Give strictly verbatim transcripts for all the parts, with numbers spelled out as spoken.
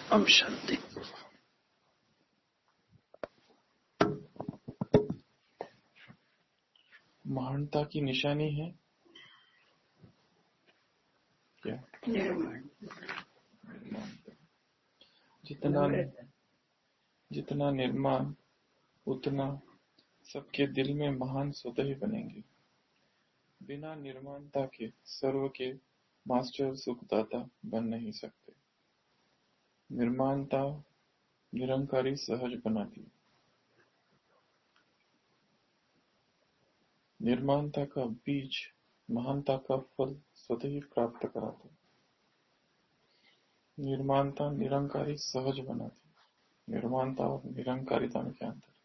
ओम शांति। महानता की निशानी है क्या? निर्माण। जितना जितना निर्माण उतना सबके दिल में महान स्वतः ही बनेंगे। बिना निर्माणता के सर्व के मास्टर सुखदाता बन नहीं सकते। निर्माणता निरंकारी सहज बनाती है। निर्माणता का बीज महानता का फल स्वतः ही प्राप्त कराते। निर्माणता निरंकारी सहज बनाती। निर्माणता और निरंकारिता में क्या अंतर?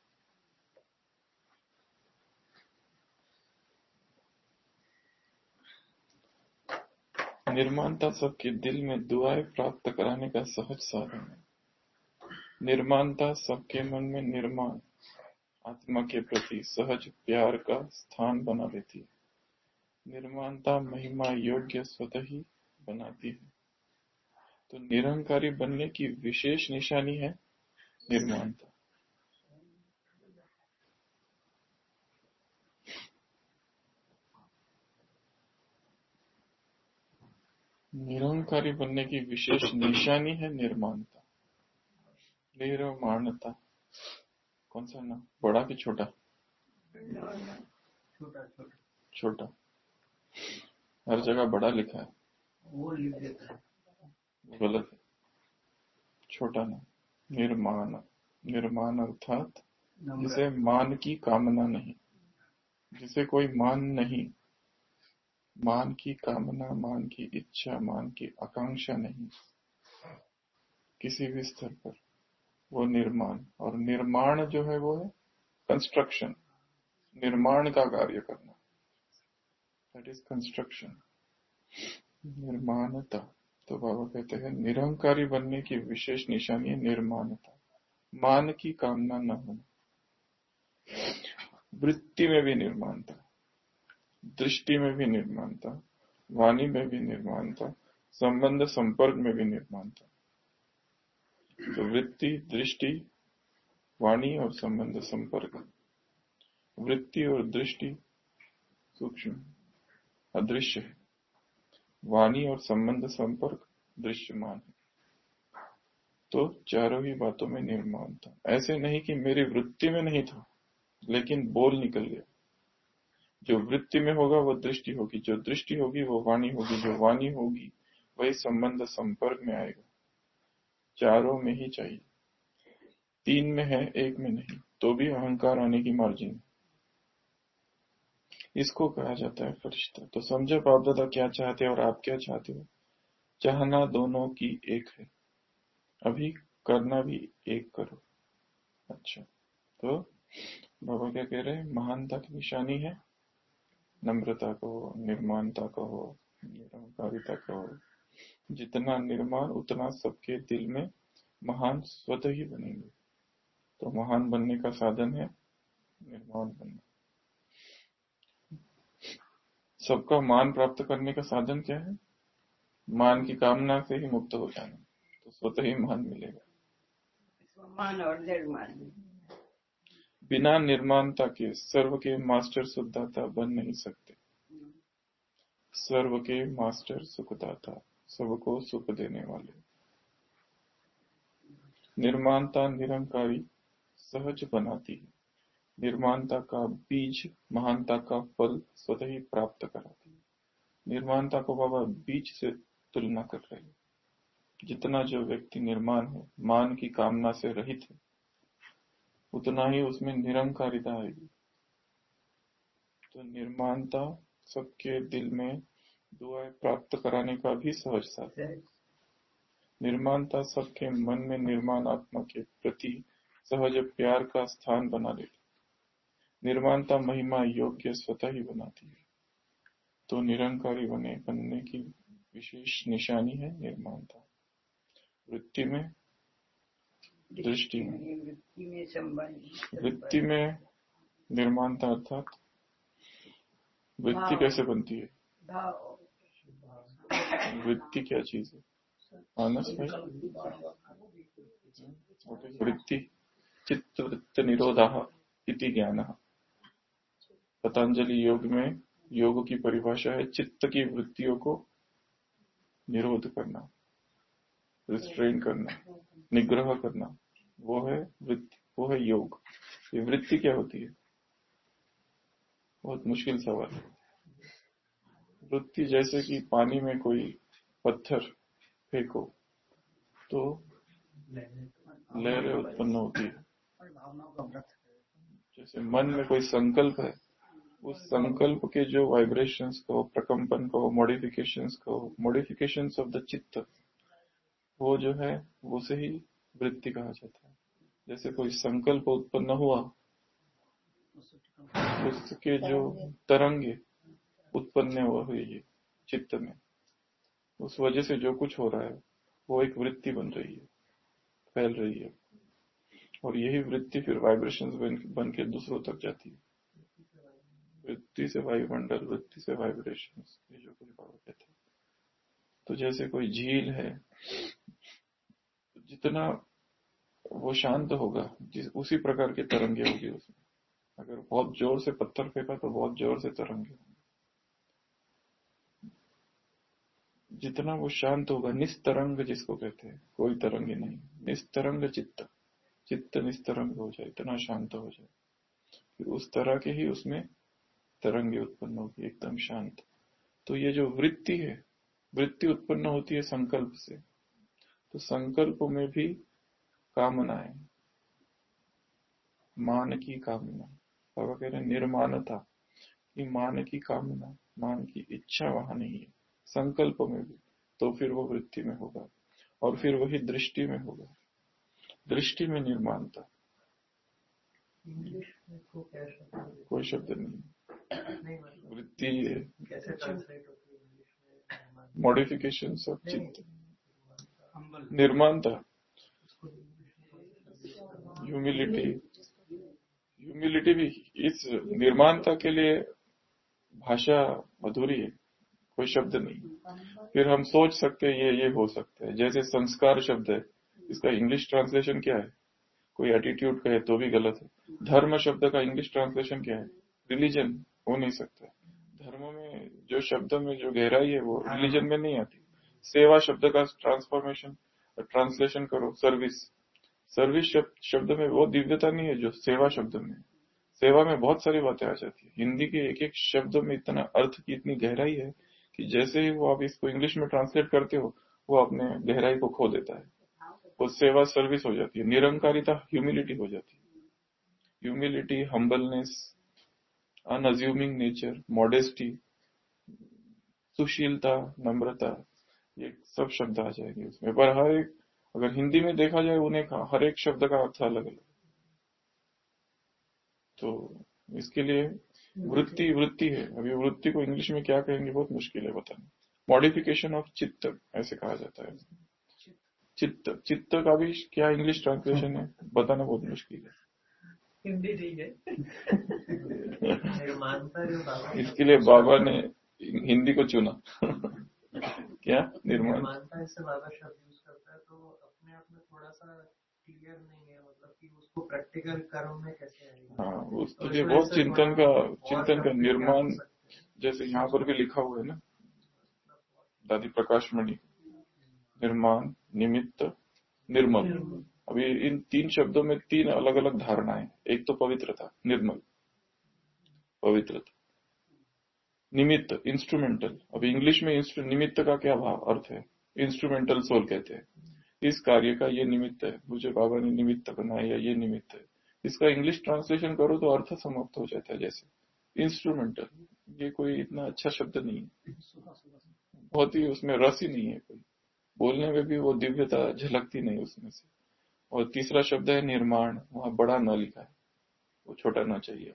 निर्माणता सबके दिल में दुआएं प्राप्त कराने का सहज साधन है। निर्माणता सबके मन में निर्माण आत्मा के प्रति सहज प्यार का स्थान बना देती है। निर्माणता महिमा योग्य स्वतः ही बनाती है। तो निरंकारी बनने की विशेष निशानी है निर्माणता। निरंकारी बनने की विशेष निशानी है निर्माणता। निर्माणता कौन सा ना, बड़ा कि छोटा? छोटा छोटा छोटा। हर जगह बड़ा लिखा है, वो लिख देता है, गलत है। छोटा ना, निर्माण। निर्माण अर्थात जिसे मान की कामना नहीं, जिसे कोई मान नहीं, मान की कामना, मान की इच्छा, मान की आकांक्षा नहीं किसी भी स्तर पर, वो निर्माण। और निर्माण जो है वो है कंस्ट्रक्शन, निर्माण का कार्य करना, दैट इज कंस्ट्रक्शन, निर्माणता। तो बाबा कहते हैं निरंकारी बनने की विशेष निशानी है निर्माणता, मान की कामना न होना। वृत्ति में भी निर्माणता, दृष्टि में भी निर्माणता, वाणी में भी निर्माणता, संबंध संपर्क में भी निर्माणता। तो वृत्ति, दृष्टि, वाणी और संबंध संपर्क। वृत्ति और दृष्टि सूक्ष्म अदृश्य है, वाणी और संबंध संपर्क दृश्यमान है। तो चारों ही बातों में निर्माण था। ऐसे नहीं कि मेरी वृत्ति में नहीं था लेकिन बोल निकल गया। जो वृत्ति में होगा वो दृष्टि होगी, जो दृष्टि होगी वो वाणी होगी, जो वाणी होगी वही संबंध संपर्क में आएगा। चारों में ही चाहिए, तीन में है एक में नहीं, तो भी अहंकार आने की मार्जिन। इसको कहा जाता है फरिश्ता। तो समझो बाप दादा क्या चाहते हैं और आप क्या चाहते हो। चाहना दोनों की एक है, अभी करना भी एक करो। अच्छा, तो बाबा क्या कह रहे हैं? महानता की निशानी है नम्रता को, निर्माणता को, निरंकारिता को। जितना निर्माण उतना सबके दिल में महान स्वतः ही बनेंगे। तो महान बनने का साधन है निर्माण बनना। सबका मान प्राप्त करने का साधन क्या है? मान की कामना से ही मुक्त हो जाना, तो स्वतः ही मान मिलेगा। मान और निर्माण। बिना निर्माणता के सर्व के मास्टर सुखदाता बन नहीं सकते। सर्व के मास्टर सुखदाता, सबको सुख देने वाले। निर्माणता निरंकारी सहज बनाती है। निर्माणता का बीज महानता का फल स्वतः ही प्राप्त कराती है। निर्माणता को बाबा बीज से तुलना कर रहे हैं। जितना जो व्यक्ति निर्माण है, मान की कामना से रहित है, उतना ही उसमें निरंकारिता आएगी। तो निर्माणता सबके दिल में दुआएं प्राप्त कराने का भी सहज साधन है। निर्माणता सबके मन में निर्माण आत्मा के प्रति सहज प्यार का स्थान बना लेती। निर्माणता महिमा योग्य स्वतः ही बनाती है। तो निरंकारी बने बनने की विशेष निशानी है निर्माणता। वृत्ति में, दृष्टि में, वृत्ति में संबंध, वृत्ति में निर्माणता अर्थात वृत्ति कैसे बनती है? वृत्ति क्या चीज है? मानस भाई वृत्ति चित्तवृत्त निरोधः इति ज्ञानः। पतंजलि योग में योग की परिभाषा है चित्त की वृत्तियों को निरोध करना, रिस्ट्रेन करना, निग्रह करना, वो है वृत्ति, वो है योग। ये वृत्ति क्या होती है? बहुत मुश्किल सवाल है। वृत्ति जैसे कि पानी में कोई पत्थर फेंको तो लहरें उत्पन्न होती है। जैसे मन में कोई संकल्प है, उस संकल्प के जो वाइब्रेशंस को, प्रकंपन को, मॉडिफिकेशंस को, मॉडिफिकेशंस ऑफ द चित्त, वो जो है वो से ही वृत्ति कहा जाता है। जैसे कोई संकल्प उत्पन्न हुआ, उसके जो तरंगे उत्पन्न हुई है चित्त में, उस वजह से जो कुछ हो रहा है वो एक वृत्ति बन रही है, फैल रही है, और यही वृत्ति फिर वाइब्रेशंस बन, बन के दूसरों तक जाती है। वृत्ति से वायुमंडल, वृत्ति से वाइब्रेशंस, ये जो कुछ बाबा कहते हैं। तो जैसे कोई झील है, जितना वो शांत होगा जिस उसी प्रकार की तरंगे होगी उसमें। अगर बहुत जोर से पत्थर फेंका तो बहुत जोर से तरंगे होंगे। जितना वो शांत होगा, निस्तरंग जिसको कहते हैं, कोई तरंगे नहीं, निस्तरंग चित्त, चित्त निस्तरंग हो जाए, इतना शांत हो जाए, फिर उस तरह के ही उसमें तरंगे उत्पन्न होगी, एकदम शांत। तो ये जो वृत्ति है, वृत्ति उत्पन्न होती है संकल्प से। तो संकल्प में भी कामनाएं, मान की कामना, बाबा कह रहे हैं निर्माणता, कि मान की कामना, मान की इच्छा वहां नहीं है संकल्प में भी, तो फिर वो वृत्ति में होगा, और फिर वही दृष्टि में होगा। दृष्टि में निर्माणता, कोई शब्द नहीं, वृत्ति मॉडिफिकेशन ऑफ चित्त, निर्माणता, ह्यूमिलिटी। ह्यूमिलिटी भी इस निर्माणता के लिए भाषा अधूरी है, कोई शब्द नहीं। फिर हम सोच सकते हैं ये ये हो सकता है। जैसे संस्कार शब्द है, इसका इंग्लिश ट्रांसलेशन क्या है? कोई एटीट्यूड कहे तो भी गलत है। धर्म शब्द का इंग्लिश ट्रांसलेशन क्या है? रिलीजन हो नहीं सकता। धर्म में जो शब्द में जो गहराई है वो रिलीजन में नहीं आती। सेवा शब्द का ट्रांसफॉर्मेशन ट्रांसलेशन करो सर्विस, सर्विस शब्द में वो दिव्यता नहीं है जो सेवा शब्द में। सेवा में बहुत सारी बातें आ जाती है। हिंदी के एक एक शब्द में इतना अर्थ की इतनी गहराई है कि जैसे ही वो आप इसको इंग्लिश में ट्रांसलेट करते हो वो अपने गहराई को खो देता है। वो सेवा सर्विस हो जाती है। निरंकारिता ह्यूमिलिटी हो जाती है। Humility, humbleness, unassuming nature, modesty, सुशीलता, नम्रता, ये सब शब्द आ जाएंगे उसमें। पर हर एक, अगर हिंदी में देखा जाए उन्हें हर एक शब्द का अर्थ अलग अलग। तो इसके लिए वृत्ति वृत्ति है। अभी वृत्ति को इंग्लिश में क्या कहेंगे बहुत मुश्किल है बताना। मॉडिफिकेशन ऑफ चित्त ऐसे कहा जाता है। चित्त चित्त का भी क्या इंग्लिश ट्रांसलेशन है बताना बहुत मुश्किल है। हिंदी ठीक है। इसके लिए बाबा ने हिंदी को चुना। क्या निर्माण से बाबा शब्द यूज करता है तो अपने आप में थोड़ा सा क्लियर नहीं है, मतलब कि उसको प्रैक्टिकल कर्म में कैसे आएगा। हाँ, उसके लिए बहुत चिंतन का चिंतन का निर्माण, जैसे यहाँ पर भी लिखा हुआ है ना, दादी प्रकाश मणि, निर्माण, निमित्त, निर्मल। अभी इन तीन शब्दों में तीन अलग अलग धारणाएं। एक तो पवित्रता, निर्मल, पवित्रता। निमित्त, इंस्ट्रूमेंटल। अभी इंग्लिश में निमित्त का क्या भाव अर्थ है? इंस्ट्रूमेंटल सोल कहते हैं। इस कार्य का ये निमित्त है, मुझे बाबा ने निमित्त बनाया, ये निमित्त है। इसका इंग्लिश ट्रांसलेशन करो तो अर्थ समाप्त हो जाता है। जैसे इंस्ट्रूमेंटल, ये कोई इतना अच्छा शब्द नहीं है, बहुत ही उसमें रस ही नहीं है कोई, बोलने में भी वो दिव्यता झलकती नहीं उसमें से। और तीसरा शब्द है निर्माण, वहां बड़ा न लिखा है, वो छोटा ना चाहिए,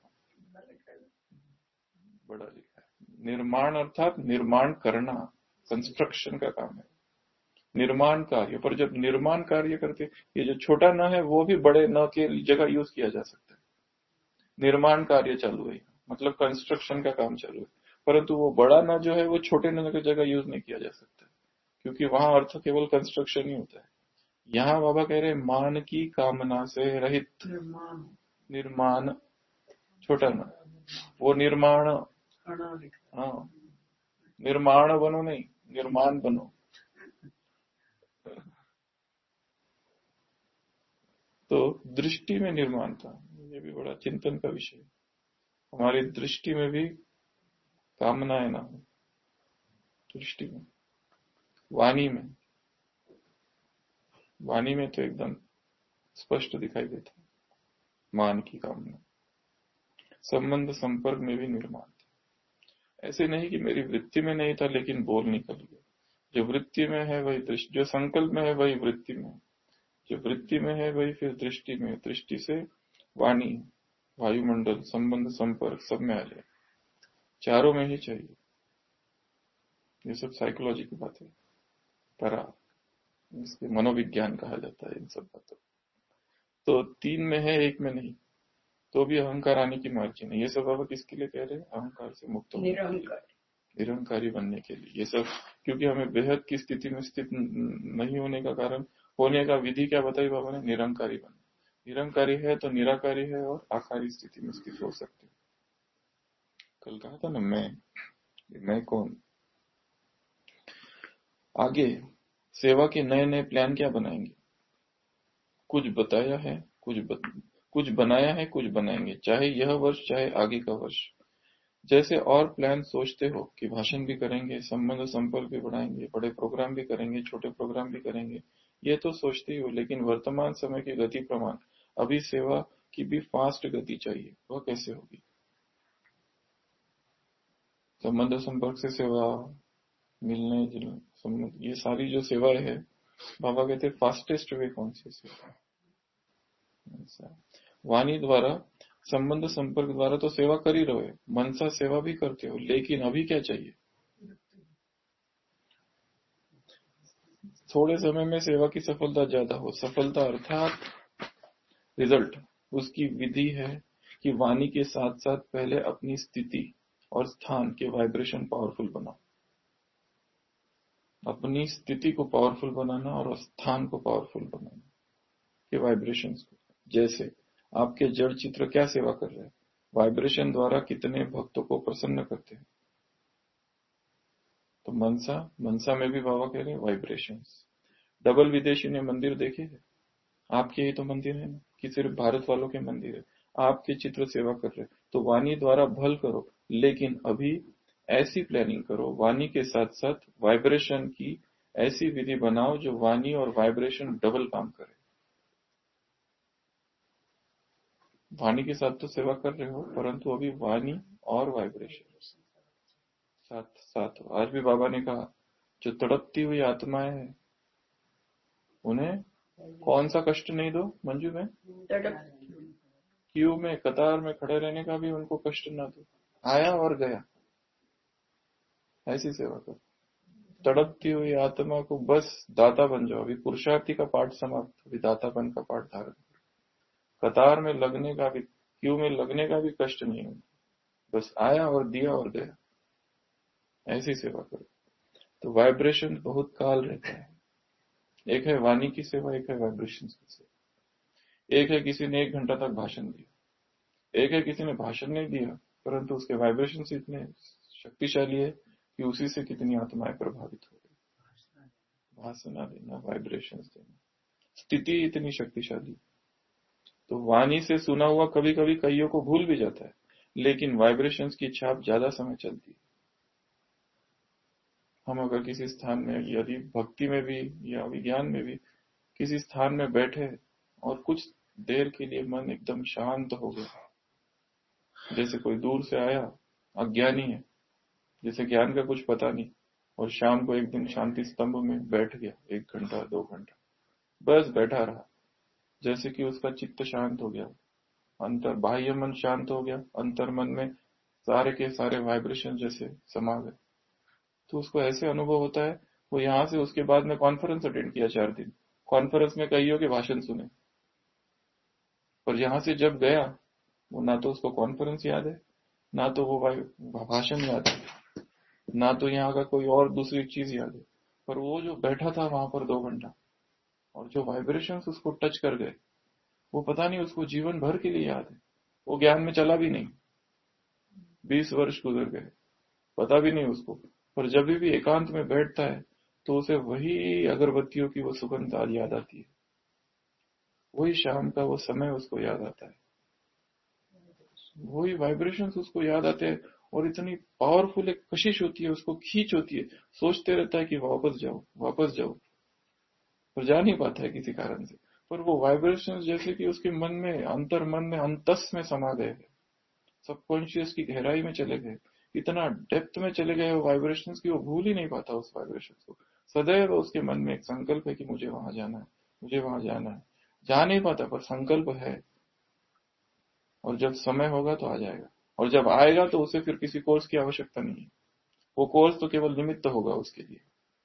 बड़ा लिखा है। निर्माण अर्थात निर्माण करना, कंस्ट्रक्शन का काम है, निर्माण कार्य। पर जब निर्माण कार्य करते, ये जो छोटा न है वो भी बड़े न के जगह यूज किया जा सकता है। निर्माण कार्य चालू है, मतलब कंस्ट्रक्शन का काम चालू है, परंतु वो बड़ा न जो है वो छोटे न की जगह यूज नहीं किया जा सकता, क्योंकि वहां अर्थ केवल कंस्ट्रक्शन ही होता है। यहाँ बाबा कह रहे हैं मान की कामना से रहित निर्माण निर्माण, छोटा ना, वो निर्माण, कणा लिखा हाँ, निर्माण बनो नहीं, निर्माण बनो। तो दृष्टि में निर्माण था, ये भी बड़ा चिंतन का विषय है। हमारी दृष्टि में भी कामनाएं ना हो, दृष्टि में, वाणी में, वाणी में तो एकदम स्पष्ट दिखाई देता है मान की कामना। संबंध संपर्क में भी निर्माण था। ऐसे नहीं कि मेरी वृत्ति में नहीं था लेकिन बोल निकल गया। जो वृत्ति में है वही दृष्टि, जो संकल्प में है वही वृत्ति में है, जो वृत्ति में है वही फिर दृष्टि में, दृष्टि से वाणी, वायुमंडल, संबंध संपर्क सब में आ जाए, चारों में ही चाहिए। ये सब साइकोलॉजी की बात है, परा, इसके मनोविज्ञान कहा जाता है इन सब बातों। तो तीन में है एक में नहीं, तो भी अहंकार आने की मार्जिन है। ये सब बाबा किसके लिए कह रहे हैं? अहंकार से मुक्त होने, निरहंकार निरहंकारी बनने के लिए। ये सब क्योंकि हमें बेहद की स्थिति में स्थित नहीं होने का कारण, होने का विधि क्या बताई बाबा ने? निरहंकारी बनना। निरहंकारी है तो निराकारी है और आकारी स्थिति में स्थित हो सकते। कल कहा था ना मैं, मैं कौन? आगे सेवा के नए नए प्लान क्या बनाएंगे? कुछ बताया है, कुछ बत, कुछ बनाया है, कुछ बनाएंगे, चाहे यह वर्ष चाहे आगे का वर्ष। जैसे और प्लान सोचते हो कि भाषण भी करेंगे, संबंध संपर्क भी बढ़ाएंगे, बड़े प्रोग्राम भी करेंगे, छोटे प्रोग्राम भी करेंगे, ये तो सोचते ही हो, लेकिन वर्तमान समय की गति प्रमाण अभी सेवा की भी फास्ट गति चाहिए। वह कैसे होगी? संबंध संपर्क से सेवा, मिलने जुलने संबंध, ये सारी जो सेवाएं है, बाबा कहते फास्टेस्ट वे कौन सी सेवा? वाणी द्वारा, संबंध संपर्क द्वारा तो सेवा कर ही रहे, मनसा सेवा भी करते हो, लेकिन अभी क्या चाहिए? थोड़े समय में सेवा की सफलता ज्यादा हो। सफलता अर्थात रिजल्ट, उसकी विधि है कि वाणी के साथ साथ पहले अपनी स्थिति और स्थान के वाइब्रेशन पावरफुल बनाओ। अपनी स्थिति को पावरफुल बनाना और स्थान को पावरफुल बनाना के वाइब्रेशंस को। जैसे आपके जड़ चित्र क्या सेवा कर रहे हैं? वाइब्रेशन द्वारा कितने भक्तों को प्रसन्न करते हैं। तो मनसा, मनसा में भी बाबा कह रहे हैं वाइब्रेशंस। डबल विदेशी ने मंदिर देखे हैं? आपके ही तो मंदिर है ना, कि सिर्फ भारत वालों के मंदिर है? आपके चित्र सेवा कर रहे, तो वाणी द्वारा भल करो, लेकिन अभी ऐसी प्लानिंग करो, वाणी के साथ साथ वाइब्रेशन की ऐसी विधि बनाओ जो वाणी और वाइब्रेशन डबल काम करे। वाणी के साथ तो सेवा कर रहे हो, परंतु अभी वाणी और वाइब्रेशन साथ साथ हो। आज भी बाबा ने कहा जो तड़पती हुई आत्माएं हैं उन्हें कौन सा कष्ट नहीं दो। मंजू में क्यू में कतार में खड़े रहने का भी उनको कष्ट ना दो, आया और गया, ऐसी सेवा करो। तड़पती हुई आत्मा को बस दाता बन जाओ। अभी पुरुषार्थी का पाठ समाप्त, अभी दातापन का पाठ धारण करो। कतार में लगने का भी, क्यू में लगने का भी कष्ट नहीं हो, बस आया और दिया और गया, ऐसी सेवा करो। तो वाइब्रेशन बहुत काल रहता है। एक है वाणी की सेवा, एक है वाइब्रेशन की सेवा। एक है किसी ने एक घंटा तक भाषण दिया, एक है किसी ने भाषण नहीं दिया परंतु उसके वाइब्रेशन इतने शक्तिशाली है कि उसी से कितनी आत्माएं प्रभावित हो गई। भाषण देना, वाइब्रेशन देना, स्थिति इतनी शक्तिशाली। तो वाणी से सुना हुआ कभी कभी कईयों को भूल भी जाता है, लेकिन वाइब्रेशंस की छाप ज्यादा समय चलती है। हम अगर किसी स्थान में, यदि भक्ति में भी या विज्ञान में भी किसी स्थान में बैठे और कुछ देर के लिए मन एकदम शांत हो गया, जैसे कोई दूर से आया, अज्ञानी है, जैसे ज्ञान का कुछ पता नहीं, और शाम को एक दिन शांति स्तंभ में बैठ गया, एक घंटा दो घंटा बस बैठा रहा, जैसे कि उसका चित्त शांत हो गया, अंतर बाह्य मन शांत हो गया, अंतर मन में सारे के सारे वाइब्रेशन जैसे समा गए। तो उसको ऐसे अनुभव होता है, वो यहां से उसके बाद में कॉन्फ्रेंस अटेंड किया चार दिन, कॉन्फ्रेंस में कईयों के भाषण सुने, पर यहां से जब गया वो ना तो उसको कॉन्फ्रेंस याद है, ना तो वो भाषण याद है, ना तो यहाँ का कोई और दूसरी चीज याद है, पर वो जो बैठा था वहां पर दो घंटा और जो वाइब्रेशंस उसको टच कर गए, वो पता नहीं उसको जीवन भर के लिए याद है। वो ज्ञान में चला भी नहीं, बीस वर्ष गुजर गए, पता भी नहीं उसको। पर जब भी एकांत में बैठता है तो उसे वही अगरबत्तियों की वो सुगंध आज याद आती है, वही शाम का वो समय उसको याद आता है, वही वाइब्रेशंस उसको याद आते हैं। और इतनी पावरफुल एक कशिश होती है, उसको खींच होती है, सोचते रहता है कि वापस जाओ वापस जाओ, पर जा नहीं पाता है किसी कारण से। पर वो वाइब्रेशंस जैसे कि उसके मन में, अंतर मन में, अंतस में समा गए, सबकॉन्शियस की गहराई में चले गए, इतना डेप्थ में चले गए वो वाइब्रेशंस की वो भूल ही नहीं पाता उस वाइब्रेशंस को। सदैव उसके मन में एक संकल्प है कि मुझे वहां जाना है, मुझे वहां जाना है। जा नहीं पाता पर संकल्प है, और जब समय होगा तो आ जाएगा। और जब आएगा तो उसे फिर किसी कोर्स की आवश्यकता नहीं है, वो कोर्स तो केवल निमित्त होगा उसके लिए।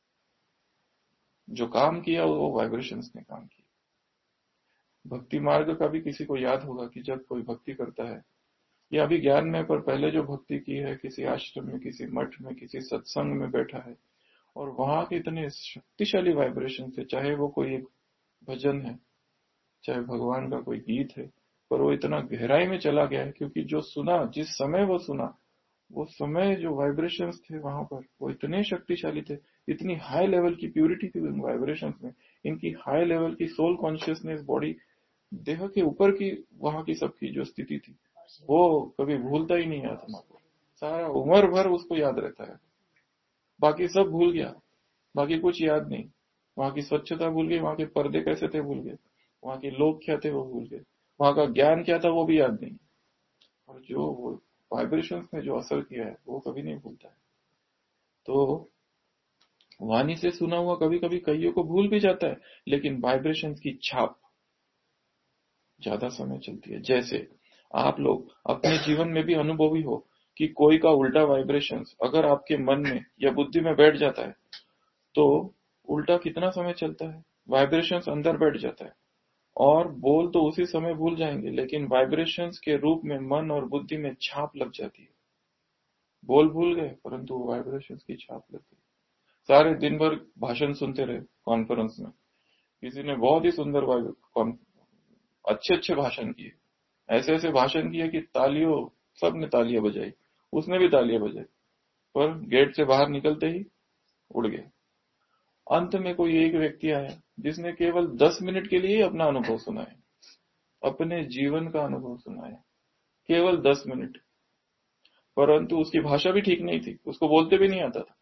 जो काम किया वो वाइब्रेशंस ने काम किया। भक्ति मार्ग का भी किसी को याद होगा कि जब कोई भक्ति करता है, या अभी ज्ञान में, पर पहले जो भक्ति की है किसी आश्रम में, किसी मठ में, किसी सत्संग में बैठा है, और वहां के इतने शक्तिशाली वाइब्रेशन थे, चाहे वो कोई एक भजन है, चाहे भगवान का कोई गीत है, पर वो इतना गहराई में चला गया है क्योंकि जो सुना, जिस समय वो सुना, वो समय जो वाइब्रेशंस थे वहां पर वो इतने शक्तिशाली थे, इतनी हाई लेवल की प्यूरिटी थी उन वाइब्रेशंस में, इनकी हाई लेवल की सोल कॉन्शियसनेस, बॉडी, देह के ऊपर की वहां की सबकी जो स्थिति थी, वो कभी भूलता ही नहीं आत्मा को, सारा उम्र भर उसको याद रहता है। बाकी सब भूल गया, बाकी कुछ याद नहीं, वहां की स्वच्छता भूल गई, वहां के पर्दे कैसे थे भूल गए, वहां के लोग क्या थे वो भूल गए, वहां का ज्ञान क्या था वो भी याद नहीं। और जो वो वाइब्रेशंस ने जो असर किया है वो कभी नहीं भूलता है। तो वाणी से सुना हुआ कभी कभी कईयों को भूल भी जाता है, लेकिन वाइब्रेशंस की छाप ज्यादा समय चलती है। जैसे आप लोग अपने जीवन में भी अनुभवी हो कि कोई का उल्टा वाइब्रेशंस अगर आपके मन में या बुद्धि में बैठ जाता है तो उल्टा कितना समय चलता है, वाइब्रेशंस अंदर बैठ जाता है, और बोल तो उसी समय भूल जाएंगे, लेकिन वाइब्रेशंस के रूप में मन और बुद्धि में छाप लग जाती है। बोल भूल गए परंतु वाइब्रेशंस की छाप लग गई। सारे दिन भर भाषण सुनते रहे कॉन्फ्रेंस में, किसी ने बहुत ही सुंदर अच्छे अच्छे भाषण किए, ऐसे ऐसे भाषण किए कि तालियों, सब ने तालियां बजाई, उसने भी तालियां बजाई, पर गेट से बाहर निकलते ही उड़ गए। अंत में कोई एक व्यक्ति आया जिसने केवल दस मिनट के लिए अपना अनुभव सुनाया, अपने जीवन का अनुभव सुनाया, केवल दस मिनट, परंतु उसकी भाषा भी ठीक नहीं थी, उसको बोलते भी नहीं आता था।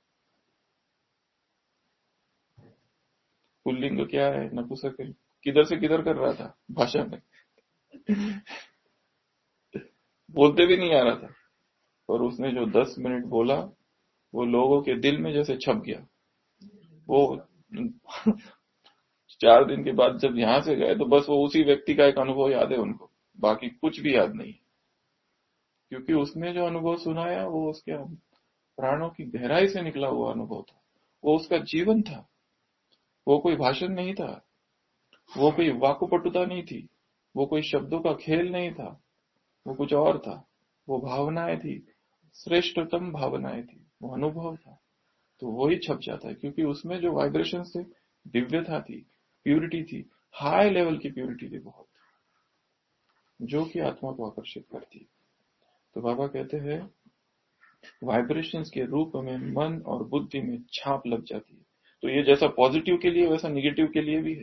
पुल्लिंग क्या है, नपुंसक है, किधर से किधर कर रहा था भाषा में बोलते भी नहीं आ रहा था, पर उसने जो दस मिनट बोला वो लोगों के दिल में जैसे छप गया। वो चार दिन के बाद जब यहां से गए तो बस वो उसी व्यक्ति का एक अनुभव याद है उनको, बाकी कुछ भी याद नहीं, क्योंकि उसने जो अनुभव सुनाया वो उसके प्राणों की गहराई से निकला हुआ अनुभव था, वो उसका जीवन था, वो कोई भाषण नहीं था, वो कोई वाकुपटुता नहीं थी, वो कोई शब्दों का खेल नहीं था, वो कुछ और था, वो भावनाएं थी, श्रेष्ठतम भावनाएं थी, वो अनुभव था। तो वही छप जाता है क्योंकि उसमें जो वाइब्रेशन थे, दिव्यता थी, प्यूरिटी थी, हाई लेवल की प्यूरिटी थी बहुत, जो कि आत्मा को आकर्षित करती। तो बाबा कहते हैं वाइब्रेशंस के रूप में मन और बुद्धि में छाप लग जाती है। तो ये जैसा पॉजिटिव के लिए वैसा निगेटिव के लिए भी है,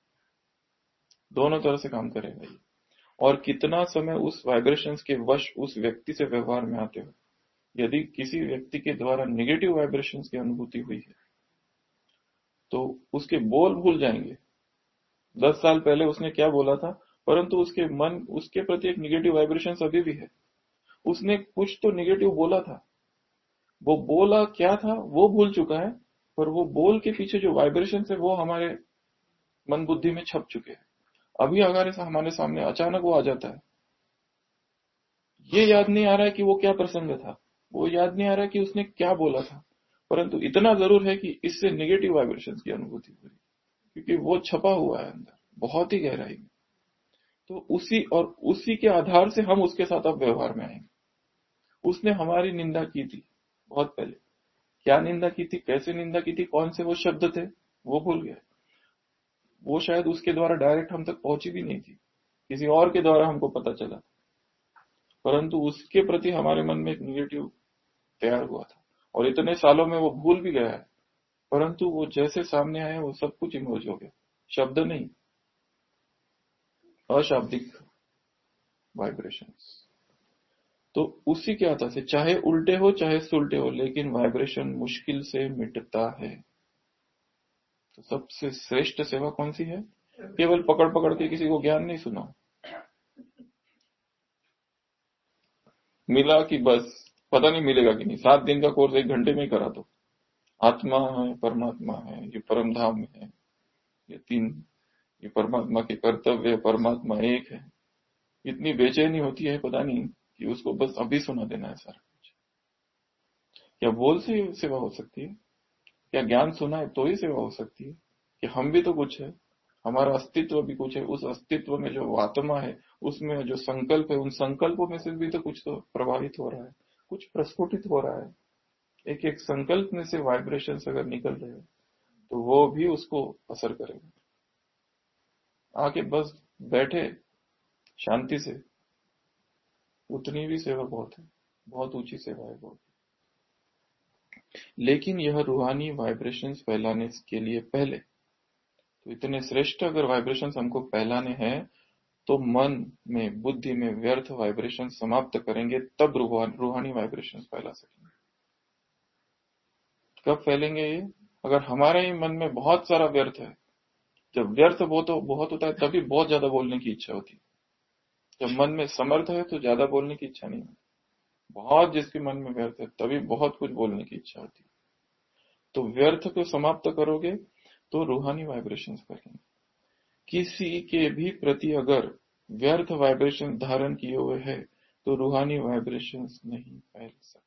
दोनों तरह से काम करेगा ये। और कितना समय उस वाइब्रेशंस के वश उस व्यक्ति से व्यवहार में आते हो। यदि किसी व्यक्ति के द्वारा नेगेटिव वाइब्रेशंस की अनुभूति हुई है तो उसके बोल भूल जाएंगे, दस साल पहले उसने क्या बोला था, परंतु उसके मन, उसके प्रति एक निगेटिव वाइब्रेशन अभी भी है। उसने कुछ तो निगेटिव बोला था, वो बोला क्या था वो भूल चुका है, पर वो बोल के पीछे जो वाइब्रेशन है वो हमारे मन बुद्धि में छप चुके हैं। अभी अगर ऐसा हमारे सामने अचानक वो आ जाता है, ये याद नहीं आ रहा है कि वो क्या प्रसंग था, वो याद नहीं आ रहा है कि उसने क्या बोला था, परंतु इतना जरूर है कि इससे नेगेटिव वाइब्रेशन की अनुभूति हुई, क्योंकि वो छपा हुआ है अंदर बहुत ही गहराई में। तो उसी और उसी के आधार से हम उसके साथ अब व्यवहार में आएंगे। उसने हमारी निंदा की थी बहुत पहले, क्या निंदा की थी, कैसे निंदा की थी, कौन से वो शब्द थे, वो भूल गया। वो शायद उसके द्वारा डायरेक्ट हम तक पहुंची भी नहीं थी, किसी और के द्वारा हमको पता चला, परंतु उसके प्रति हमारे मन में एक निगेटिव तैयार हुआ था और इतने सालों में वो भूल भी गया है, परंतु वो जैसे सामने आया वो सब कुछ इमर्ज हो गया। शब्द नहीं, अशाब्दिक वाइब्रेशंस। तो उसी के आता से चाहे उल्टे हो चाहे सुलटे हो, लेकिन वाइब्रेशन मुश्किल से मिटता है। तो सबसे श्रेष्ठ सेवा कौन सी है? केवल पकड़ पकड़ के किसी को ज्ञान नहीं सुना, मिला कि बस, पता नहीं मिलेगा कि नहीं, सात दिन का कोर्स एक घंटे में ही करा दो, आत्मा है, परमात्मा है, ये परम धाम है, ये तीन, ये परमात्मा के कर्तव्य, परमात्मा एक है। इतनी बेचैनी होती है पता नहीं कि उसको बस अभी सुना देना है सारा कुछ। क्या बोल से सेवा हो सकती है? क्या ज्ञान सुना है तो ही सेवा हो सकती है? कि हम भी तो कुछ है, हमारा अस्तित्व भी कुछ है, उस अस्तित्व में जो आत्मा है, उसमें जो संकल्प है, उन संकल्पों में से भी तो कुछ तो प्रभावित हो रहा है, कुछ प्रस्फुटित हो रहा है। एक एक संकल्प में से वाइब्रेशन अगर निकल रहे हैं तो वो भी उसको असर करेगा। आके बस बैठे शांति से, उतनी भी सेवा बहुत है, बहुत ऊंची सेवा है बहुत। लेकिन यह रूहानी वाइब्रेशंस फैलाने के लिए पहले तो इतने श्रेष्ठ अगर वाइब्रेशंस हमको फैलाने हैं तो मन में, बुद्धि में व्यर्थ वाइब्रेशन समाप्त करेंगे, तब रूहानी वाइब्रेशंस फैला सकेंगे। कब फैलेंगे ये? अगर हमारे ही मन में बहुत सारा व्यर्थ है। जब व्यर्थ बहुत हो, बहुत होता है तभी बहुत ज्यादा बोलने की इच्छा होती है। जब मन में समर्थ है तो ज्यादा बोलने की इच्छा नहीं होती। बहुत जिसके मन में व्यर्थ है तभी बहुत कुछ बोलने की इच्छा होती है। तो व्यर्थ को समाप्त करोगे तो रूहानी वाइब्रेशंस फैलेंगे। किसी के भी प्रति अगर व्यर्थ वाइब्रेशन धारण किए हुए है तो रूहानी वाइब्रेशंस नहीं फैल सकते।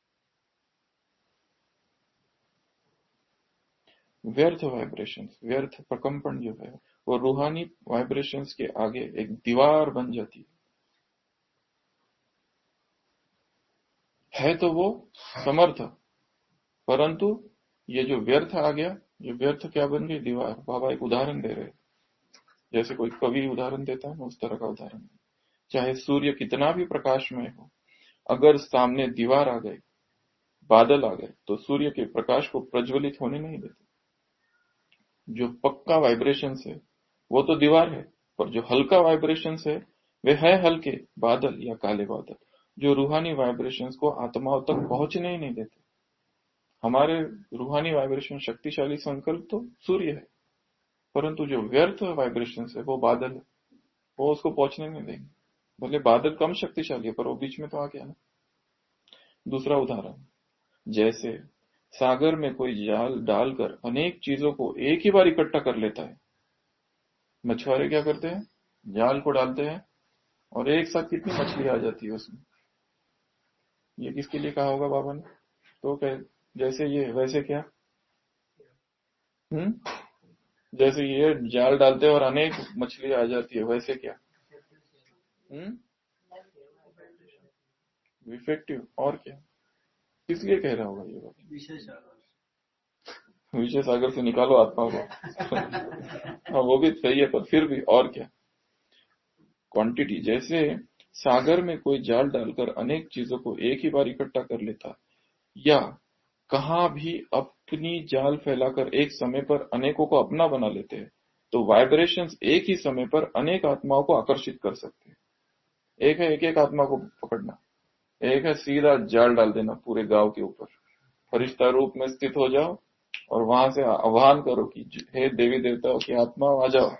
व्यर्थ वाइब्रेशंस, व्यर्थ प्रकंपन जो है वो रूहानी वाइब्रेशंस के आगे एक दीवार बन जाती है। है तो वो समर्थ, परंतु ये जो व्यर्थ आ गया, ये व्यर्थ क्या बन गई? दीवार। बाबा एक उदाहरण दे रहे हैं, जैसे कोई कवि उदाहरण देता है, उस तरह का उदाहरण। चाहे सूर्य कितना भी प्रकाशमय हो, अगर सामने दीवार आ गई, बादल आ गए, तो सूर्य के प्रकाश को प्रज्वलित होने नहीं देते। जो पक्का वाइब्रेशन है वो तो दीवार है, पर जो हल्का वाइब्रेशन है वे है हल्के बादल या काले बादल, जो रूहानी वाइब्रेशंस को आत्माओं तक पहुंचने ही नहीं देते। हमारे रूहानी वाइब्रेशन शक्तिशाली संकल्प तो सूर्य है, परंतु जो व्यर्थ वाइब्रेशन है वो बादल है, वो उसको पहुंचने नहीं देंगे। भले बादल कम शक्तिशाली है पर वो बीच में तो आ गया ना। दूसरा उदाहरण, जैसे सागर में कोई जाल डालकर अनेक चीजों को एक ही बार इकट्ठा कर लेता है। मछुआरे क्या करते हैं? जाल को डालते हैं और एक साथ कितनी मछली आ जाती है उसमें। ये किसके लिए कहा होगा बाबा ने? तो क्या, जैसे ये वैसे क्या? हम्म जैसे ये जाल डालते हैं और अनेक मछली आ जाती है, वैसे क्या? Hmm effective. और क्या? किस लिए कह रहा होगा ये बात? विशेष विषय सागर से निकालो आत्मा को। हाँ वो भी सही है, पर फिर भी और क्या? क्वांटिटी। जैसे सागर में कोई जाल डालकर अनेक चीजों को एक ही बार इकट्ठा कर लेता, या कहां भी अपनी जाल फैलाकर एक समय पर अनेकों को अपना बना लेते हैं, तो वाइब्रेशंस एक ही समय पर अनेक आत्माओं को आकर्षित कर सकते हैं। एक है एक एक आत्मा को पकड़ना, एक है सीधा जाल डाल देना पूरे गांव के ऊपर। फरिश्ता रूप में स्थित हो जाओ और वहां से आह्वान करो कि हे देवी देवताओं की आत्मा आ जाओ।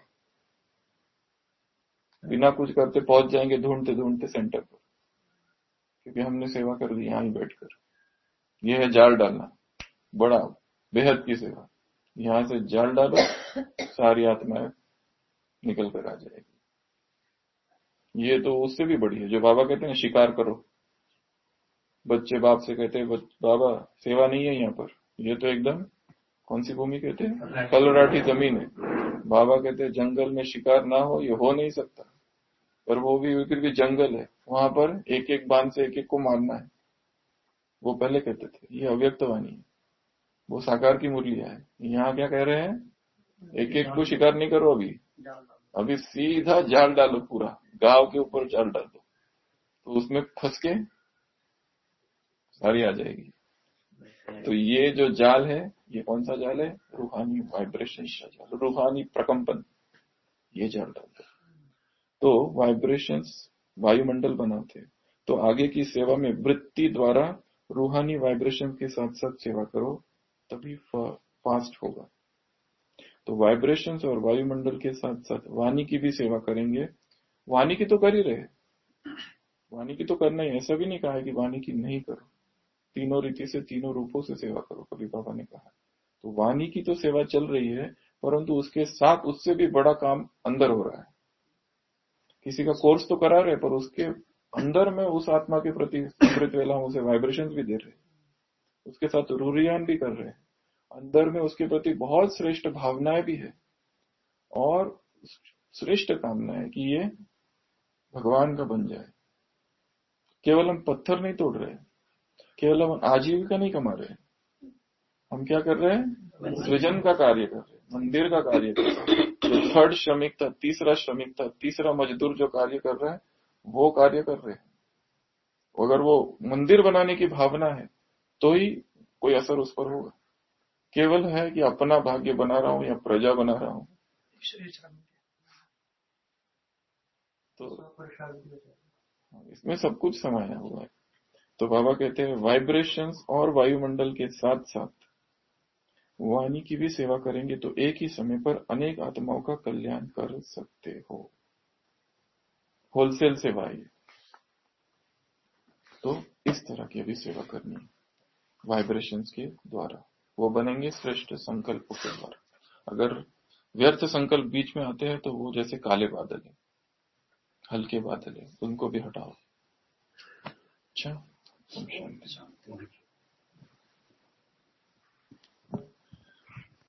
बिना कुछ करते पहुंच जाएंगे ढूंढते ढूंढते सेंटर पर, क्योंकि हमने सेवा कर दी यहां ही बैठकर। यह है जाल डालना, बड़ा बेहद की सेवा। यहां से जाल डालो, सारी आत्माएं निकल कर आ जाएगी। ये तो उससे भी बड़ी है, जो बाबा कहते हैं शिकार करो। बच्चे बाप से कहते हैं बाबा सेवा नहीं है यहाँ पर, ये तो एकदम कौन सी भूमि कहते हैं? कलराठी जमीन है। बाबा कहते हैं जंगल में शिकार ना हो, ये हो नहीं सकता। पर वो भी फिर भी जंगल है, वहां पर एक एक बांध से एक एक को मारना है। वो पहले कहते थे, ये अव्यक्त वाणी है। वो साकार की मुरलिया है। यहाँ क्या कह रहे हैं, एक एक को शिकार नहीं करो, अभी अभी सीधा जाल डालो, पूरा गांव के ऊपर जाल डाल दो, तो उसमें फंस के सारी आ जाएगी। तो ये जो जाल है, ये कौन सा जाल है, रूहानी वाइब्रेशन का जाल, रूहानी प्रकंपन, ये जाल डाल दो। तो वाइब्रेशंस वायुमंडल बनाते हैं। तो आगे की सेवा में वृत्ति द्वारा रूहानी वाइब्रेशन के साथ साथ सेवा करो, तभी फास्ट होगा। तो वाइब्रेशंस और वायुमंडल के साथ साथ वाणी की भी सेवा करेंगे। वाणी की तो कर ही रहे, वाणी की तो करना ही, ऐसा भी नहीं कहा है कि वाणी की नहीं करो, तीनों रीति से तीनों रूपों से सेवा करो, कभी बाबा ने कहा। तो वाणी की तो सेवा चल रही है, परंतु उसके साथ उससे भी बड़ा काम अंदर हो रहा है। किसी का कोर्स तो करा रहे, पर उसके अंदर में उस आत्मा के प्रति अमृत वेला उसे वाइब्रेशन भी दे रहे, उसके साथ रूरियान भी कर रहे हैं, अंदर में उसके प्रति बहुत श्रेष्ठ भावनाएं भी है और श्रेष्ठ कामना है कि ये भगवान का बन जाए। केवल हम पत्थर नहीं तोड़ रहे, केवल हम आजीविका नहीं कमा रहे, हम क्या कर रहे हैं, सृजन का कार्य कर रहे हैं, मंदिर का कार्य कर रहे हैं। जो थर्ड श्रमिक था, तीसरा श्रमिक था, तीसरा मजदूर जो कार्य कर रहा है, वो कार्य कर रहे हैं। अगर वो मंदिर बनाने की भावना है तो ही कोई असर उस पर होगा। केवल है कि अपना भाग्य बना रहा हूं या प्रजा बना रहा हूं, तो इसमें सब कुछ समाया हुआ है। तो बाबा कहते हैं वाइब्रेशंस और वायुमंडल के साथ साथ वाणी की भी सेवा करेंगे तो एक ही समय पर अनेक आत्माओं का कल्याण कर सकते हो। होलसेल सेवा है, तो इस तरह की भी सेवा करनी है वाइब्रेशंस के द्वारा, वो बनेंगे श्रेष्ठ संकल्पों के द्वारा। अगर व्यर्थ संकल्प बीच में आते हैं तो वो जैसे काले बादल है, हल्के बादल है, उनको भी हटाओ। अच्छा, शांति।